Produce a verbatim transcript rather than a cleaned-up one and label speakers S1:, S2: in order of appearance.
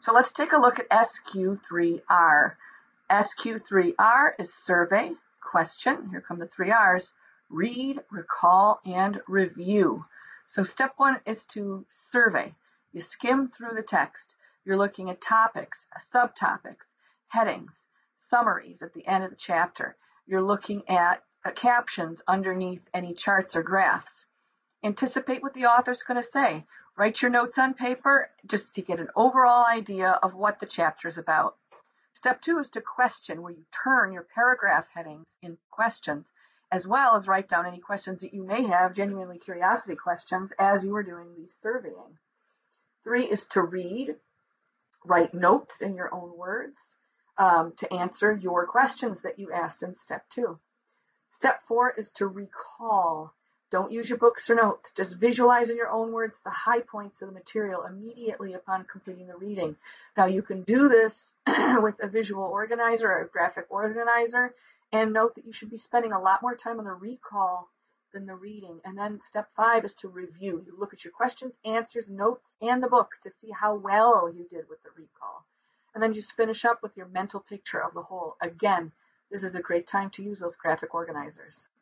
S1: So let's take a look at S Q three R. S Q three R is survey, question, here come the three R's, read, recall, and review. So step one is to survey. You skim through the text. You're looking at topics, subtopics, headings, summaries at the end of the chapter. You're looking at uh, captions underneath any charts or graphs. Anticipate what the author's going to say. Write your notes on paper just to get an overall idea of what the chapter is about. Step two is to question, where you turn your paragraph headings in questions, as well as write down any questions that you may have, genuinely curiosity questions, as you are doing the surveying. Three is to read, write notes in your own words um, to answer your questions that you asked in step two. Step four is to recall. Don't use your books or notes. Just visualize in your own words the high points of the material immediately upon completing the reading. Now you can do this with a visual organizer or a graphic organizer, and note that you should be spending a lot more time on the recall than the reading. And then step five is to review. You look at your questions, answers, notes, and the book to see how well you did with the recall. And then just finish up with your mental picture of the whole. Again, this is a great time to use those graphic organizers.